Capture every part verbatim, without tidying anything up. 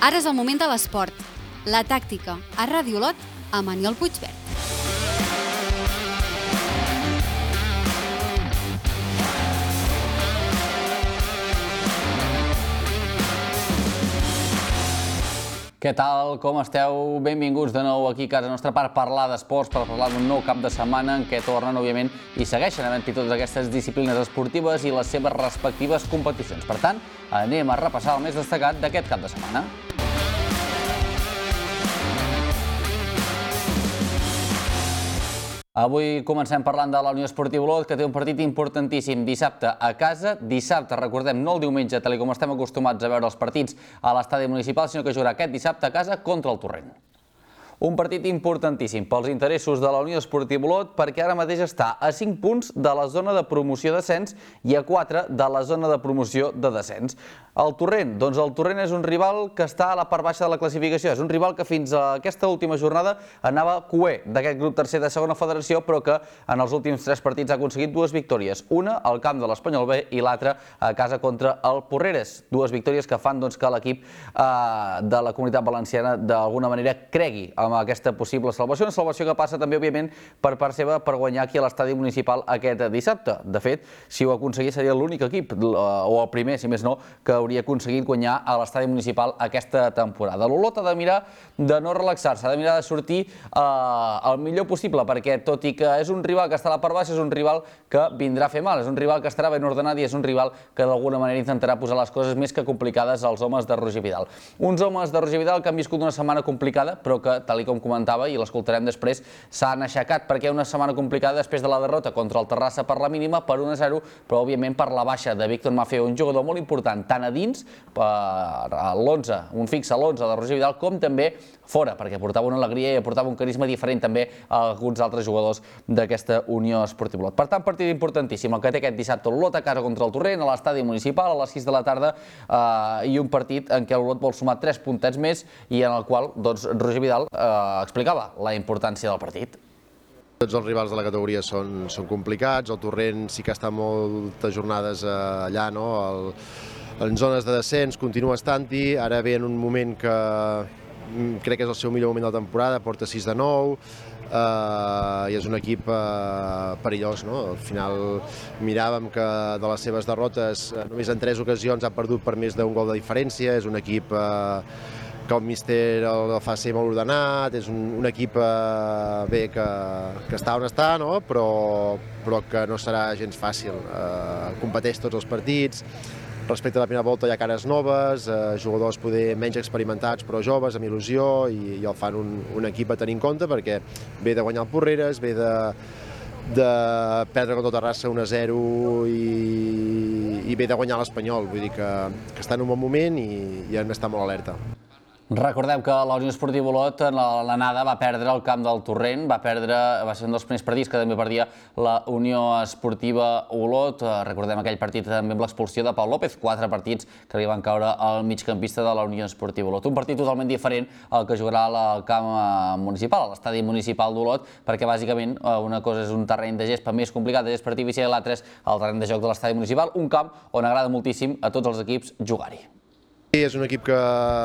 Ara és el moment de l'esport. La tàctica, a Ràdio Olot, amb Aniol Puigverd. Què tal? Com esteu? Benvinguts de nou aquí a casa nostra per parlar d'esports, per parlar d'un nou cap de setmana en què tornen, òbviament, i segueixen havent-hi totes aquestes disciplines esportives i les seves respectives competicions. Per tant, anem a repassar el més destacat d'aquest cap de setmana. Avui comencem parlant de la Unió Esportiva Olot, que té un partit importantíssim dissabte a casa. Dissabte, recordem, no el diumenge, tal com estem acostumats a veure els partits a l'estadi municipal, sinó que jugarà aquest dissabte a casa contra el Torrent. Un partit importantíssim pels interessos de la Unió Esportiva Olot perquè ara mateix està a cinc punts de la zona de promoció d'ascens i a quatre de la zona de promoció de descens. El Torrent, doncs el Torrent és un rival que està a la part baixa de la classificació. És un rival que fins a aquesta última jornada anava cuer d'aquest grup tercer de segona federació, però que en els últims tres partits ha aconseguit dues victòries. Una al camp de l'Espanyol B i l'altra a casa contra el Porreres. Dues victòries que fan doncs, que l'equip eh, de la Comunitat Valenciana d'alguna manera cregui amb aquesta possible salvació, una salvació que passa també, òbviament, per part seva per guanyar aquí a l'estadi municipal aquest dissabte. De fet, si ho aconseguís seria l'únic equip, o el primer, si més no, que hauria aconseguit guanyar a l'estadi municipal aquesta temporada. L'Olot ha de mirar de no relaxar-se, ha de mirar de sortir eh, el millor possible, perquè tot i que és un rival que està a la part baixa, és un rival que vindrà a fer mal, és un rival que estarà ben ordenat i és un rival que d'alguna manera intentarà posar les coses més que complicades als homes de Roger Vidal. Uns homes de Roger Vidal que han viscut una setmana complicada, però que, tal com comentava, i l'escoltarem després, s'han aixecat perquè una setmana complicada després de la derrota contra el Terrassa per la mínima, per un a zero, però òbviament per la baixa de Víctor Maffeo, un jugador molt important, tant a dins, per l'onze, un fix a l'onze de Roger Vidal, com també fora, perquè portava una alegria i aportava un carisma diferent també a alguns altres jugadors d'aquesta Unió Esportiva Olot. Per tant, partit importantíssim, el que té aquest dissabte l'Olot a casa contra el Torrent, a l'estadi municipal, a les sis de la tarda, eh, i un partit en què l'Olot vol sumar tres puntets més i en el qual doncs, Roger Vidal eh, explicava la importància del partit. Tots els rivals de la categoria són, són complicats, el Torrent sí que està moltes jornades allà, no? El, en zones de descens continua estant-hi, ara ve en un moment que crec que és el seu millor moment de la temporada, porta sis de nou, eh, i és un equip eh, perillós, no? Al final miràvem que de les seves derrotes només en tres ocasions ha perdut per més d'un gol de diferència, és un equip eh, que el míster el fa ser molt ordenat, és un, un equip eh, bé que, que està on està, no? però, però que no serà gens fàcil, eh, competeix tots els partits. Respecte a la primera volta hi ha cares noves, eh, jugadors poder menys experimentats però joves, amb il·lusió, i, i el fan un, un equip a tenir en compte perquè ve de guanyar el Porreres, ve de, de perdre contra el Terrassa un a zero i, i ve de guanyar l'Espanyol, vull dir que, que està en un bon moment i, i hem d'estar molt alerta. Recordem que la Unió Esportiva Olot en l'anada va perdre el camp del Torrent, va perdre, va ser un dels primers partits que també perdia la Unió Esportiva Olot. Recordem aquell partit també amb l'expulsió de Pau López, quatre partits que li van caure al migcampista de la Unió Esportiva Olot. Un partit totalment diferent al que jugarà al camp municipal, a l'estadi municipal d'Olot, perquè bàsicament una cosa és un terreny de gespa més complicat, de gespa artificial, i l'altre és el terreny de joc de l'estadi municipal, un camp on agrada moltíssim a tots els equips jugar-hi. Sí, és un equip que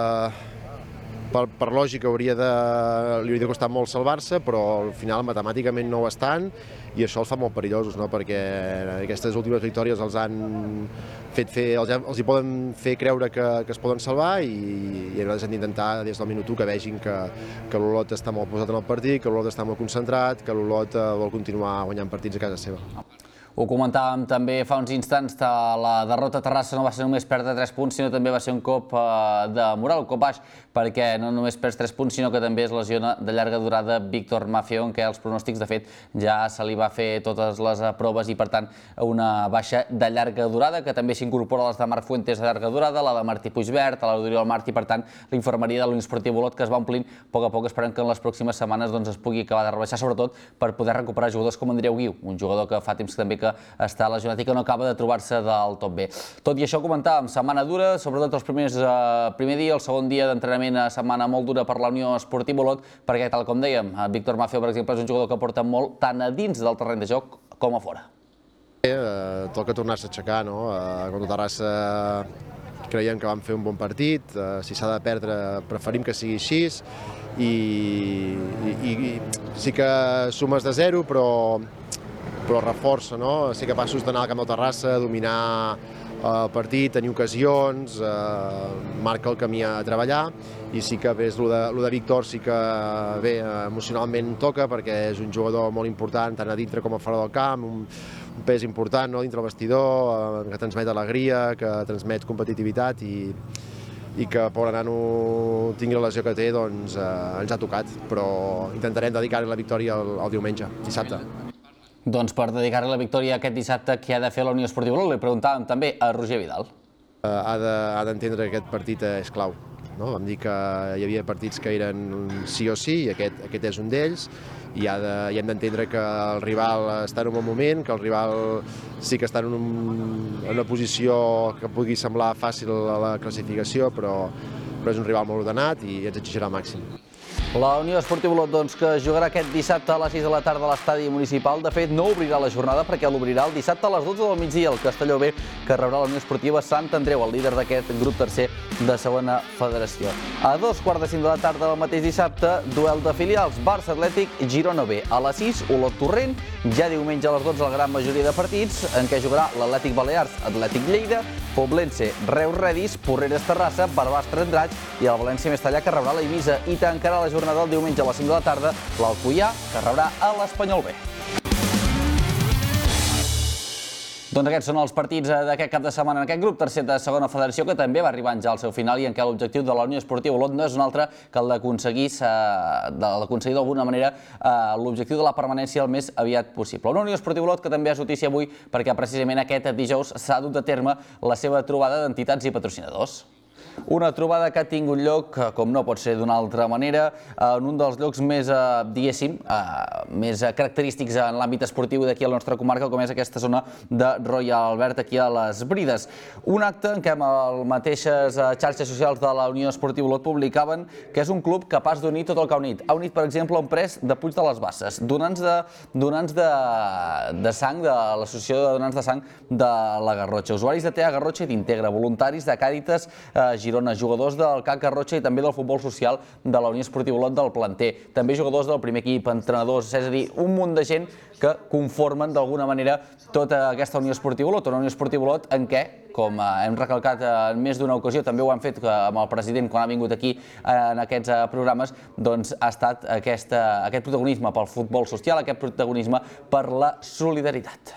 Per, per lògica hauria de, li hauria de costar molt salvar-se, però al final matemàticament no ho estan i això els fa molt perillosos, no? Perquè aquestes últimes victòries els han fet fer, els, els hi poden fer creure que, que es poden salvar i, i nosaltres hem d'intentar des del minut u que vegin que, que l'Olot està molt posat en el partit, que l'Olot està molt concentrat, que l'Olot vol continuar guanyant partits a casa seva. Ho comentàvem també fa uns instants, la derrota a Terrassa no va ser només perdre tres punts, sinó també va ser un cop de moral, un cop baix, perquè no només perds tres punts, sinó que també es lesiona de llarga durada Víctor Maffeo, en què els pronòstics, de fet, ja se li va fer totes les proves i, per tant, una baixa de llarga durada, que també s'incorpora a les de Marc Fuentes de llarga durada, la de Martí Puigverd, a la d'Oriol Martí, per tant, la infermeria de la Unió Esportiva Olot, que es va omplint a poc a poc, esperant que en les pròximes setmanes es pugui acabar de rebaixar, sobretot per poder recuperar jugadors com Andreu Guiu, un jugador que fa temps també que està lesionat i que no acaba de trobar-se del top bé. Tot i això, comentàvem, setmana dura, sobretot els primers primer dia, el segon dia d'entrenament, setmana molt dura per la Unió Esportiva Olot, perquè, tal com dèiem, Víctor Maffeo, per exemple, és un jugador que porta molt tant a dins del terreny de joc com a fora. Eh, toca tornar-se a aixecar, no? Eh, contra Terrassa creiem que vam fer un bon partit, si s'ha de perdre preferim que sigui així, i, i, i sí que sumes de zero, però, però reforça, no? Ser capaços d'anar al camp de Terrassa, dominar el partit, tenir ocasions, eh, marca el camí a treballar, i sí que ves, el de, lo de Víctor sí que bé, emocionalment toca, perquè és un jugador molt important, tant a dintre com a fora del camp, un, un pes important, no? Dintre el vestidor, eh, que transmet alegria, que transmet competitivitat, i, i que pobre nano tingui la lesió que té, doncs eh, ens ha tocat, però intentarem dedicar-li la victòria el, el diumenge, dissabte. Doncs per dedicar-li la victòria aquest dissabte, què ha de fer la Unió Esportiva Olot? Li preguntàvem també a Roger Vidal. Eh, ha d'entendre que aquest partit és clau. No? Vam dir que hi havia partits que eren sí o sí, i aquest, aquest és un d'ells, i, ha de, i hem d'entendre que el rival està en un bon moment, que el rival sí que està en, un, en una posició que pugui semblar fàcil a la classificació, però, però és un rival molt ordenat i ens exigirà al màxim. La Unió Esportiva Olot, doncs, que jugarà aquest dissabte a les sis de la tarda a l'estadi municipal. De fet, no obrirà la jornada perquè l'obrirà el dissabte a les dotze del migdia el Castelló B, que rebrà la Unió Esportiva Sant Andreu, el líder d'aquest grup tercer de segona federació. A dos quarts de cinc de la tarda del mateix dissabte, duel de filials, Barça Atlètic, Girona B. A les sis, Olot Torrent, ja diumenge a les dotze la gran majoria de partits, en què jugarà l'Atlètic Balears, Atlètic Lleida, Poblense, Reus Redis, Porreres Terrassa, Barbastre Andratx i el València Mestallà, que rebrà la Eivissa, i tancarà la jornada del diumenge a les cinc de la tarda l'Alcoià, que rebrà a l'Espanyol B. Doncs aquests són els partits d'aquest cap de setmana en aquest grup tercer de segona federació, que també va arribant ja al seu final i en què l'objectiu de la Unió Esportiva Olot no és un altre que el d'aconseguir d'alguna manera l'objectiu de la permanència el més aviat possible. Una Unió Esportiva Olot que també és notícia avui perquè precisament aquest dijous s'ha dut a terme la seva trobada d'entitats i patrocinadors. Una trobada que ha tingut lloc, com no pot ser d'una altra manera, en un dels llocs més, diguéssim, més característics en l'àmbit esportiu d'aquí a la nostra comarca, com és aquesta zona de Royal Albert, aquí a les Brides. Un acte en què les mateixes xarxes socials de la Unió Esportiva Olot publicaven que és un club capaç d'unir tot el que ha unit. Ha unit, per exemple, un pres de Puig de les Basses, donants de, donants de, de sang, de l'Associació de Donants de Sang de la Garrotxa, usuaris de T A Garrotxa i d'Integra, voluntaris de Càritas Girona, jugadors del C A C Garrotxa i també del futbol social de la Unió Esportiva Olot del planter, també jugadors del primer equip, entrenadors, és a dir, un munt de gent que conformen d'alguna manera tota aquesta Unió Esportiva Olot, una Unió Esportiva Olot en què, com hem recalcat en més d'una ocasió, també ho han fet amb el president quan ha vingut aquí en aquests programes, doncs ha estat aquesta, aquest protagonisme pel futbol social, aquest protagonisme per la solidaritat.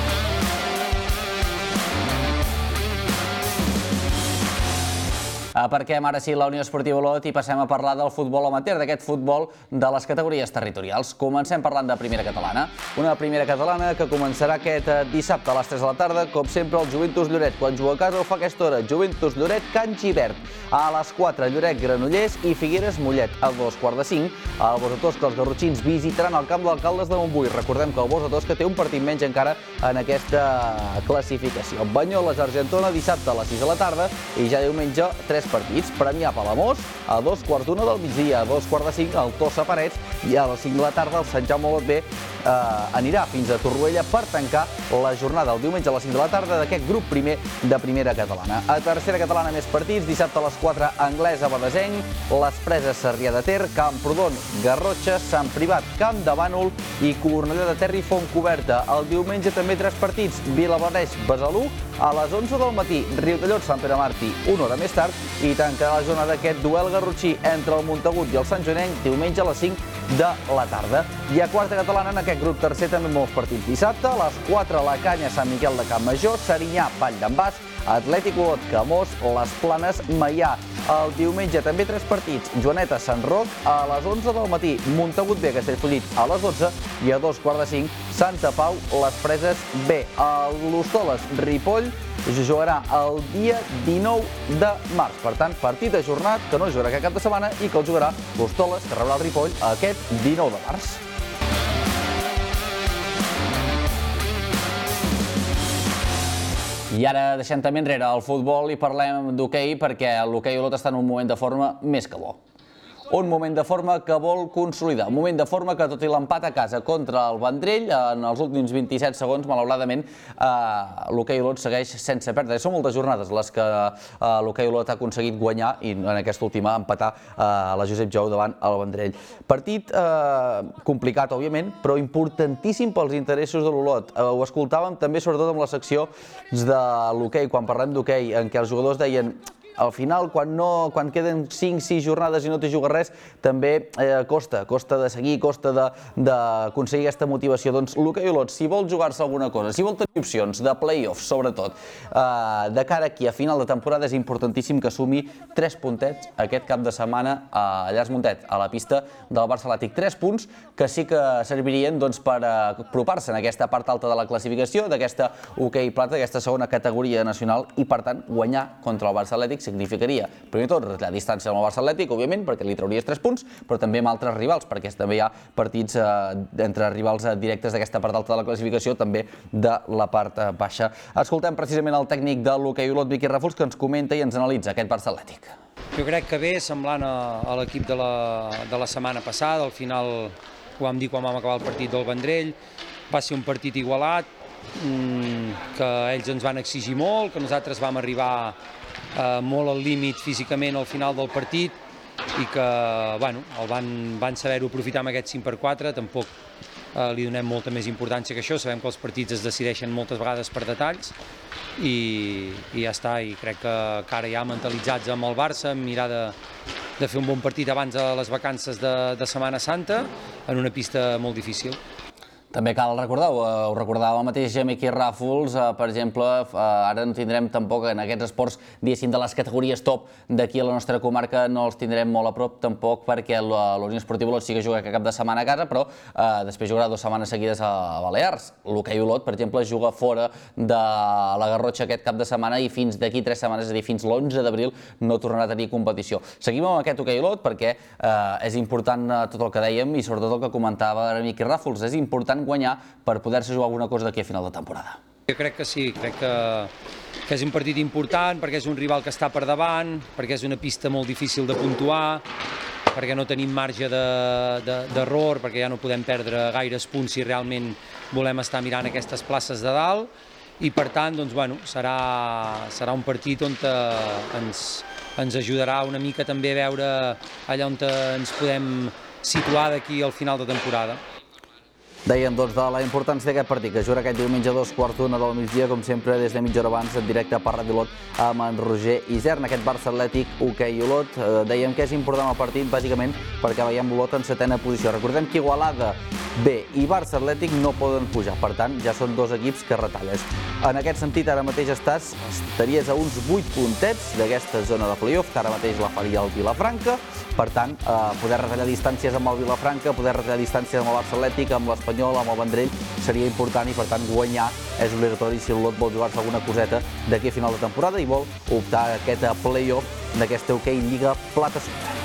Perquè ara sí la Unió Esportiva Olot i passem a parlar del futbol amateur, d'aquest futbol de les categories territorials. Comencem parlant de primera catalana. Una primera catalana que començarà aquest dissabte a les tres de la tarda, com sempre el Juventus Lloret. Quan juga a casa ho fa a aquesta hora. Juventus Lloret, Can Givert. A les quatre, Lloret Granollers i Figueres Mollet. A dos quarts de cinc, el Bosa Tosca, els garrotxins visitaran el camp d'alcaldes de Montbui. Recordem que el Bosa Tosca té un partit menys encara en aquesta classificació. Banyoles Argentona, dissabte a les sis de la tarda i ja diumenge tres partits. Premià Palamós a dos quarts d'una del migdia, a dos quarts de cinc el Tossa Parets i a les cinc de la tarda el Sant Jaume Olot B eh, anirà fins a Torroella per tancar la jornada el diumenge a les cinc de la tarda d'aquest grup primer de primera catalana. A tercera catalana més partits, dissabte a les quatre Anglesa Badesenc, les Preses Sarrià de Ter, Camprodon Garrotxa, Sant Privat Camp de Bànol i Cornellà de Ter i Fontcoberta. El diumenge també tres partits, Vilablareix Besalú a les onze del matí, Riudellots Sant Pere Martí una hora més tard i tancarà la jornada d'aquest duel garrotxí entre el Montagut i el Sant Joanenc diumenge a les cinc de la tarda. I a quarta catalana en aquest grup tercer també molts partits. Dissabte a les quatre la Canya Sant Miquel de Campmajor, Serinyà Vall d'en Bas, Atlètic Olot Camós, Les Planes Maià. El diumenge també tres partits, Joaneta Sant Roc a les onze del matí, Montagut B Castellfollit a les dotze i a dos quarts de cinc Santa Pau Les Preses B. L'Hostoles Ripoll jugarà el dia dinou de març. Per tant, partit ajornat que no jugarà aquest cap de setmana i que el jugarà l'Hostoles, que rebrà el Ripoll aquest dinou de març. I ara deixem també enrere el futbol i parlem d'hoquei perquè l'hoquei Olot està en un moment de forma més que bo. un moment de forma que vol consolidar, un moment de forma que, tot i l'empat a casa contra el Vendrell, en els últims vint-i-set segons, malauradament, l'Hoquei Olot segueix sense perdre. Són moltes jornades les que l'Hoquei Olot ha aconseguit guanyar i en aquesta última empatar la Josep Jou davant el Vendrell. Partit complicat, òbviament, però importantíssim pels interessos de l'Olot. Ho escoltàvem també, sobretot amb la secció de l'hoquei, quan parlem d'hoquei, en què els jugadors deien al final, quan queden cinc sis jornades i no t'hi jugues res, també costa, costa de seguir, costa d'aconseguir aquesta motivació. Doncs l'Hoquei Olot, si vol jugar-se alguna cosa, si vol tenir opcions de play-offs, sobretot, de cara aquí a final de temporada, és importantíssim que sumi tres puntets aquest cap de setmana a Llars Muntet, a la pista del Barça Atlètic. Tres punts que sí que servirien per apropar-se en aquesta part alta de la classificació, d'aquesta hoquei plata, d'aquesta segona categoria nacional, i per tant guanyar contra el Barça Atlètic significaria, primer tot, retallar distància amb el Barça Atlètic, òbviament, perquè li trauries tres punts, però també amb altres rivals, perquè també hi ha partits entre rivals directes d'aquesta part alta de la classificació, també de la part baixa. Escoltem precisament el tècnic de l'Hoquei Olot, Miqui Ràfols, que ens comenta i ens analitza aquest Barça Atlètic. Jo crec que bé, semblant a l'equip de la setmana passada, al final ho vam dir quan vam acabar el partit del Vendrell, va ser un partit igualat, que ells ens van exigir molt, que nosaltres vam arribar molt al límit físicament al final del partit i que el van saber-ho aprofitar amb aquest cinc per quatre, tampoc li donem molta més importància que això, sabem que els partits es decideixen moltes vegades per detalls i ja està, i crec que ara ja mentalitzats amb el Barça, mirar de fer un bon partit abans de les vacances de Setmana Santa en una pista molt difícil. També cal recordar-ho, ho recordava el mateix Miqui Ràfols, per exemple, ara no tindrem tampoc en aquests esports, diguéssim, de les categories top d'aquí a la nostra comarca, no els tindrem molt a prop tampoc, perquè la Unió Esportiva Olot sí que juga cap de setmana a casa, però després jugarà dues setmanes seguides a Balears. L'Hoquei Olot, per exemple, juga fora de la Garrotxa aquest cap de setmana i fins d'aquí tres setmanes, és a dir, fins l'onze d'abril, no tornarà a tenir competició. Seguim amb aquest Hoquei Olot perquè és important tot el que dèiem i sobretot el que comentava ara Miqui Ràfols, és important guanyar per poder-se jugar alguna cosa d'aquí a final de temporada. Jo crec que sí, crec que és un partit important perquè és un rival que està per davant, perquè és una pista molt difícil de puntuar, perquè no tenim marge d'error, perquè ja no podem perdre gaires punts si realment volem estar mirant aquestes places de dalt i per tant serà un partit on ens ajudarà una mica també a veure allà on ens podem situar d'aquí al final de temporada. Dèiem, doncs, de la importància d'aquest partit, que jugarà aquest diumenge a dos quarts d'una del migdia, com sempre, des de mitja hora abans, en directe per Ràdio Olot, amb en Roger Isern. Aquest Barça Atlètic, Hoquei Olot, dèiem que és important el partit, bàsicament, perquè veiem l'Olot en setena posició. Recordem que Igualada B i Barça Atlètic no poden pujar, per tant, ja són dos equips que retalles. En aquest sentit, ara mateix estàs, estaries a uns vuit puntets d'aquesta zona de play-off, que ara mateix la faria el Vilafranca. Per tant, poder retallar distàncies amb el Vilafranca, poder retallar distàncies amb el Barça Atlètic, amb l'Espanyol, amb el Vendrell, seria important i, per tant, guanyar és obligatori si l'Olot vol jugar-se alguna coseta d'aquí a final de temporada i vol optar a aquest play-off d'aquesta Hoquei Lliga Plata Sud.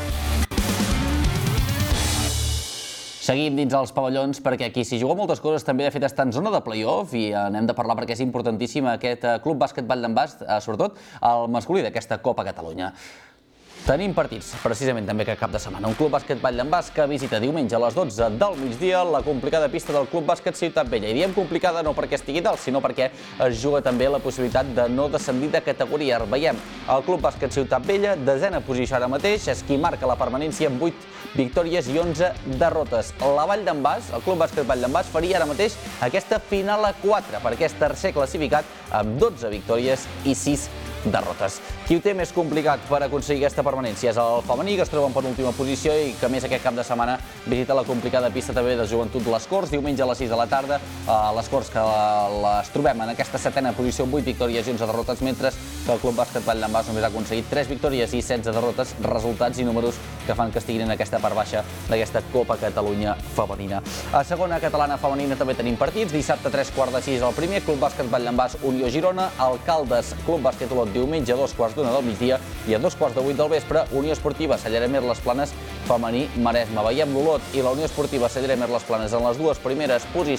Seguim dins els pavellons perquè aquí s'hi juga moltes coses, també de fet està en zona de play-off i n'hem de parlar perquè és importantíssim aquest Club Bàsquet Vall d'en Bas, sobretot el masculí d'aquesta Copa Catalunya. Tenim partits, precisament també aquest cap de setmana. Un Club Bàsquet Vall d'en Bas que visita diumenge a les dotze del migdia la complicada pista del Club Bàsquet Ciutat Vella. I diem complicada no perquè estigui dalt, sinó perquè es juga també la possibilitat de no descendir de categoria. Veiem el Club Bàsquet Ciutat Vella, desena posició ara mateix, és qui marca la permanència amb vuit victòries i onze derrotes. La Vall d'en Bas, el Club Bàsquet Vall d'en Bas, faria ara mateix aquesta final a quatre, perquè és tercer classificat amb dotze victòries i sis derrotes. Qui ho té més complicat per aconseguir aquesta permanència és el femení, que es troba en penúltima posició i que més aquest cap de setmana visita la complicada pista també de Joventut Les Corts, diumenge a les sis de la tarda. Les Corts que les trobem en aquesta setena posició amb vuit victòries i onze derrotes, mentre que el Club Bàsquet Vall d'en Bas només ha aconseguit tres victòries i setze derrotes, resultats i números que fan que estiguin en aquesta part baixa d'aquesta Copa Catalunya femenina. A segona catalana femenina també tenim partits. Dissabte a tres quarts de sis el primer, Club Bàsquet Vall d'en Bas, Unió Girona, Alcaldes, Club Bàsquet Olot, diumenge a dos quarts d'una del migdia i a dos quarts de vuit del vespre, Unió Esportiva Cellera-Mer Les Planes femení Maresme. Veiem l'Olot i la Unió Esportiva Cellera-Mer Les Planes en les dues primeres posicions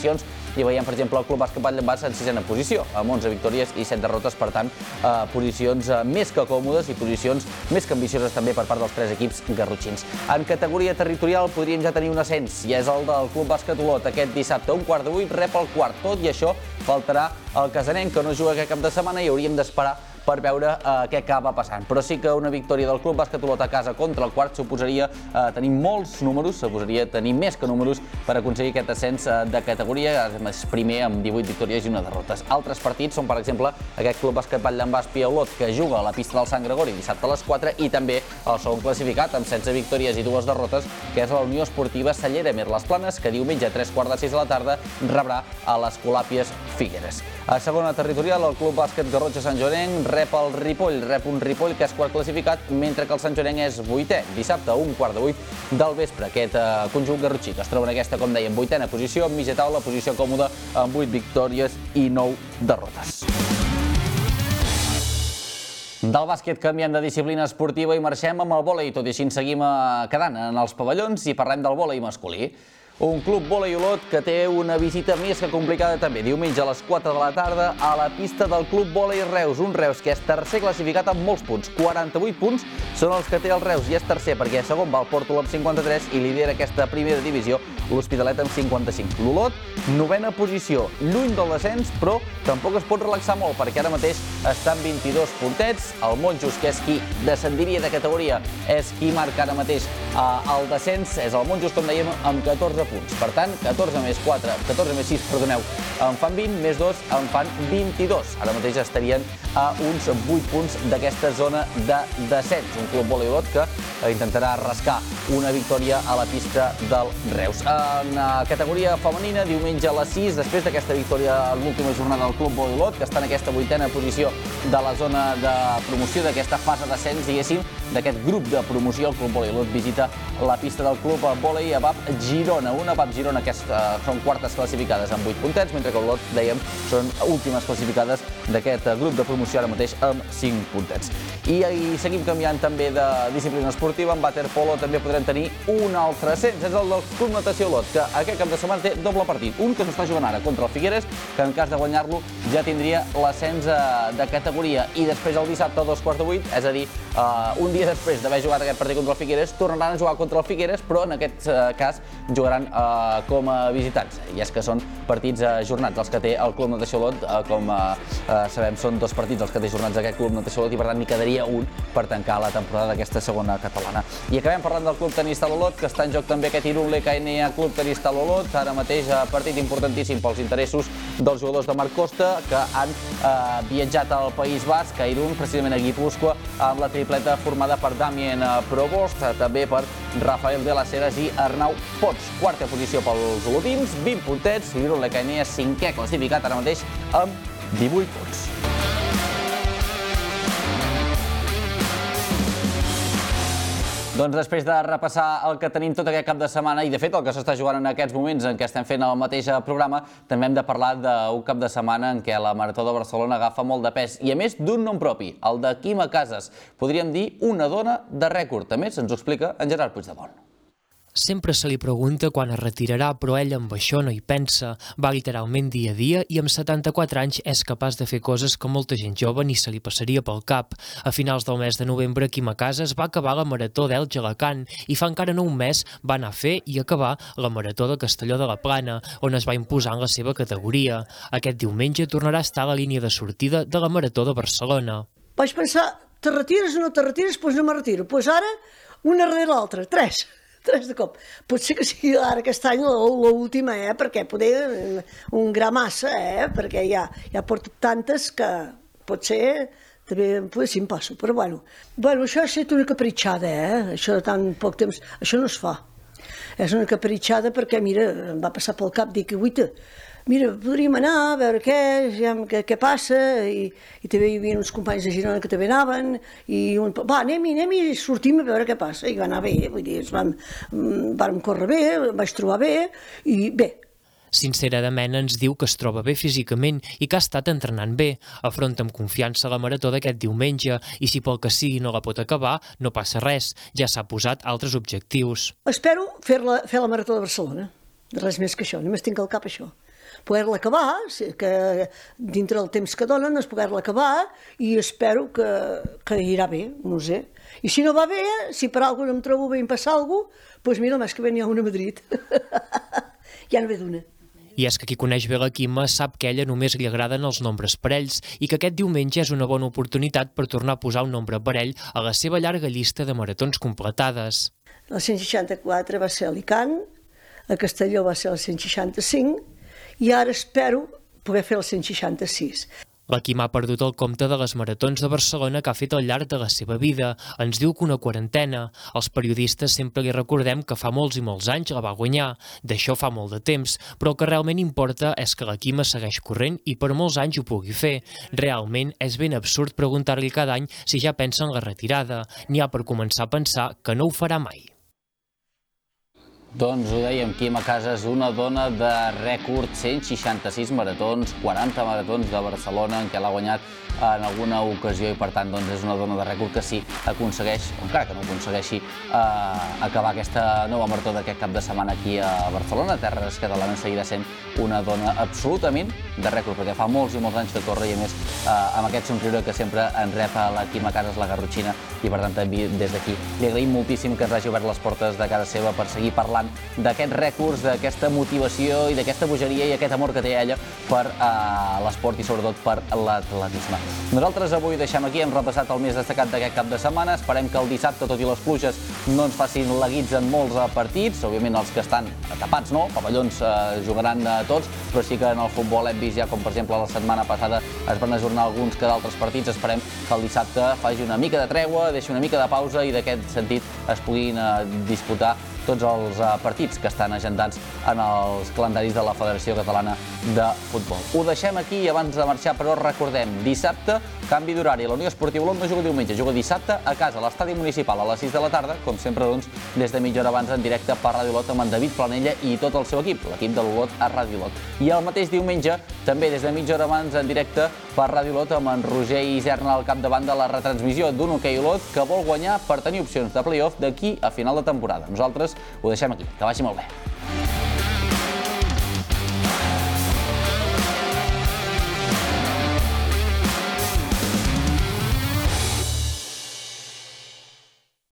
i veiem, per exemple, el Club Bàsquet Valldembàs en sisena posició, amb onze victòries i set derrotes, per tant, eh, posicions eh, més que còmodes i posicions més que ambicioses també per part dels tres equips garrotxins. En categoria territorial podríem ja tenir un ascens, i és el del Club Bàsquet Olot. Aquest dissabte, un quart de vuit, rep el quart. Tot i això, faltarà el casanenc, que no juga aquest cap de setmana, i hauríem d'esperar per veure eh, què acaba passant. Però sí que una victòria del Club Bàsquet Olot a casa contra el quart suposaria eh, tenir molts números, suposaria tenir més que números per aconseguir aquest ascens eh, de categoria, és primer amb divuit victòries i una derrotes. Altres partits són, per exemple, aquest Club Bàsquet Valldembàs Pia Olot, que juga a la pista del Sant Gregori dissabte a les quatre, i també el segon classificat amb setze victòries i dues derrotes, que és la Unió Esportiva Cellera Mer Les Planes, que diumenge a tres quarts de sis de la tarda rebrà a l'Escolàpies Figueres. A segona territorial, el Club Bàsquet Garrotxa Sant Joanenc rep el Ripoll, rep un Ripoll que és quart classificat, mentre que el Sant Joanenc és vuitè. Dissabte, un quart de vuit del vespre, aquest eh, conjunt garrotxí, que es troba en aquesta, com dèiem, vuitena posició, amb mitja taula, posició còmoda, amb vuit victòries i nou derrotes. Del bàsquet canviem de disciplina esportiva i marxem amb el vòlei, tot i així ens seguim eh, quedant en els pavellons i parlem del vòlei masculí. Un club vòlei Olot que té una visita més que complicada també. Diumenge a les quatre de la tarda a la pista del Club Vòlei Reus. Un Reus que és tercer classificat amb molts punts. quaranta-vuit punts són els que té el Reus i és tercer perquè segon va el Pòrtol amb cinquanta-tres i lidera aquesta primera divisió l'Hospitalet amb cinquanta-cinc. L'Olot, novena posició, lluny del descens, però tampoc es pot relaxar molt perquè ara mateix està amb vint-i-dos puntets. El Monjos, que és qui descendiria de categoria, és qui marca ara mateix eh, el descens. És el Monjos, com dèiem, amb catorze punts. Per tant, catorze més quatre, catorze més sis, perdoneu, en fan vint, més dos en fan vint-i-dos. Ara mateix estarien a uns vuit punts d'aquesta zona de descens. Un club vòlei Olot que intentarà rascar una victòria a la pista del Reus. En categoria femenina, diumenge a les sis, després d'aquesta victòria a l'última jornada del club vòlei Olot, que està en aquesta vuitena posició de la zona de promoció d'aquesta fase d'ascens, diguéssim, d'aquest grup de promoció, el club vòlei Olot visita la pista del club vòlei Abab Girona. Una Abab Girona que són quartes classificades amb vuit puntets, mentre que Olot, dèiem, són últimes classificades d'aquest grup de promoció ara mateix amb cinc puntets. I, i seguim canviant també de disciplina esportiva. En waterpolo també podrem tenir un altre ascens. És el del Club Natació Olot, que aquest cap de setmana té doble partit. Un que s'està jugant ara contra el Figueres, que en cas de guanyar-lo ja tindria l'ascens de categoria. I després el dissabte a dos quarts de vuit, és a dir, un dia després d'haver jugat aquest partit contra el Figueres, tornaran a jugar contra el Figueres, però en aquest cas jugaran com a visitants. I és que són partits ajornats els que té el Club Natació Olot. Com sabem, són dos partits els que té ajornats aquest Club Natació Olot i per tant n'hi quedaria un per tancar la temporada d'aquesta segona catalana. I acabem parlant del Club Tenis Olot, que està en joc també aquest Irun L K N A Club Tenis Olot. Ara mateix partit importantíssim pels interessos dels jugadors de Marc Costa, que han viatjat al País Basc, a Irun, precisament a Guipúscoa, amb la tripleta formada per Damien Provost, també per Rafael de las Heras i Arnau Pots. Quarta posició pels olotins, vint puntets, i Irun L K N A cinquè classificat ara mateix amb divuit punts. Doncs després de repassar el que tenim tot aquest cap de setmana i de fet el que s'està jugant en aquests moments en què estem fent el mateix programa, també hem de parlar d'un cap de setmana en què la Marató de Barcelona agafa molt de pes i a més d'un nom propi, el de Quima Casas. Podríem dir una dona de rècord. A més, ens ho explica en Gerard Puigdemont. Sempre se li pregunta quan es retirarà, però ell amb això no hi pensa. Va literalment dia a dia i amb setanta-quatre anys és capaç de fer coses que molta gent jove ni se li passaria pel cap. A finals del mes de novembre, Quima Casas va acabar la Marató d'Elx-Alacant i fa encara no un mes va anar a fer i acabar la Marató de Castelló de la Plana, on es va imposar en la seva categoria. Aquest diumenge tornarà a estar a la línia de sortida de la Marató de Barcelona. Vaig pensar, te retires o no te retires? Doncs no me retiro. Doncs ara, una darrere l'altra, tres. Tres de cop. Potser que sigui ara aquest any l'última, eh? Perquè poder un gra massa, eh? Perquè ja, ja porto tantes que potser també potser sí em passo, però bueno. Bueno, això ha estat una capritxada, eh? Això de tan poc temps, això no es fa. És una capritxada perquè, mira, em va passar pel cap, dic, uita, mira, podríem anar a veure què, què, què passa, i, i també hi havia uns companys de Girona que també anaven, i un, va, anem-hi, anem-hi, i sortim a veure què passa, i va anar bé, vull dir, ens vam, vam córrer bé, em vaig trobar bé, i bé. Sincera de Mena ens diu que es troba bé físicament i que ha estat entrenant bé. Afronta amb confiança la marató d'aquest diumenge i si pel que sigui no la pot acabar, no passa res, ja s'ha posat altres objectius. Espero fer la, fer la marató de Barcelona, res més que això, només tinc al cap això. poder-la acabar, que dintre del temps que donen és poder-la acabar, i espero que, que irà bé, no ho sé. I si no va bé, si per alguna em trobo bé en passar alguna cosa, doncs mira, el mes que ve n'hi ha una a Madrid. Ja no ve d'una. I és que qui coneix bé la Quima sap que a ella només li agraden els nombres parells i que aquest diumenge és una bona oportunitat per tornar a posar un nombre parell a la seva llarga llista de maratons completades. La cent seixanta-quatre va ser a Alicant, a Castelló va ser la cent seixanta-cinc i ara espero poder fer el cent seixanta-sis. La Quima ha perdut el compte de les maratons de Barcelona que ha fet al llarg de la seva vida. Ens diu que una quarantena. Els periodistes sempre li recordem que fa molts i molts anys la va guanyar. D'això fa molt de temps. Però el que realment importa és que la Quima segueix corrent i per molts anys ho pugui fer. Realment és ben absurd preguntar-li cada any si ja pensa en la retirada. N'hi ha per començar a pensar que no ho farà mai. Doncs ho dèiem, Quima Casas, una dona de rècord, cent seixanta-sis maratons, quaranta maratons de Barcelona, en què l'ha guanyat en alguna ocasió i per tant doncs, és una dona de rècord que sí aconsegueix, encara que no aconsegueixi, eh, acabar aquesta nova marató d'aquest cap de setmana aquí a Barcelona. Terres Catalanes seguirà sent una dona absolutament de rècord, perquè fa molts i molts anys que corre i a més eh, amb aquest somriure que sempre en rep a la Quima Casas, la garrotxina, i per tant també des d'aquí li agraïm moltíssim que ens hagi obert les portes de casa seva per seguir parlant d'aquests rècords, d'aquesta motivació i d'aquesta bogeria i aquest amor que té ella per uh, l'esport i sobretot per l'atletisme. Nosaltres avui deixem aquí, hem repassat el més destacat d'aquest cap de setmana. Esperem que el dissabte, tot i les pluges, no ens facin laguits en molts partits. Òbviament els que estan tapats, no? Pavellons uh, jugaran uh, tots, però sí que en el futbol hem vist ja com per exemple la setmana passada es van ajornar alguns que d'altres partits. Esperem que el dissabte faci una mica de tregua, deixi una mica de pausa i d'aquest sentit es puguin uh, disputar tots els partits que estan agendats en els calendaris de la Federació Catalana de Futbol. Ho deixem aquí i abans de marxar, però recordem, dissabte, canvi d'horari. La Unió Esportiva Olot no juga diumenge, juga dissabte a casa, a l'estadi municipal, a les sis de la tarda, com sempre, doncs, des de mitja hora abans en directe per Ràdio Olot amb en David Planella i tot el seu equip, l'equip de l'Olot a Ràdio Olot. I el mateix diumenge, també des de mitja hora abans en directe per Ràdio Olot amb en Roger Iserna al capdavant de la retransmissió d'un hoquei Olot que vol guanyar per tenir opcions de play-off d'aquí a final de temporada. Nosaltres ho deixem aquí. Que vagi molt bé.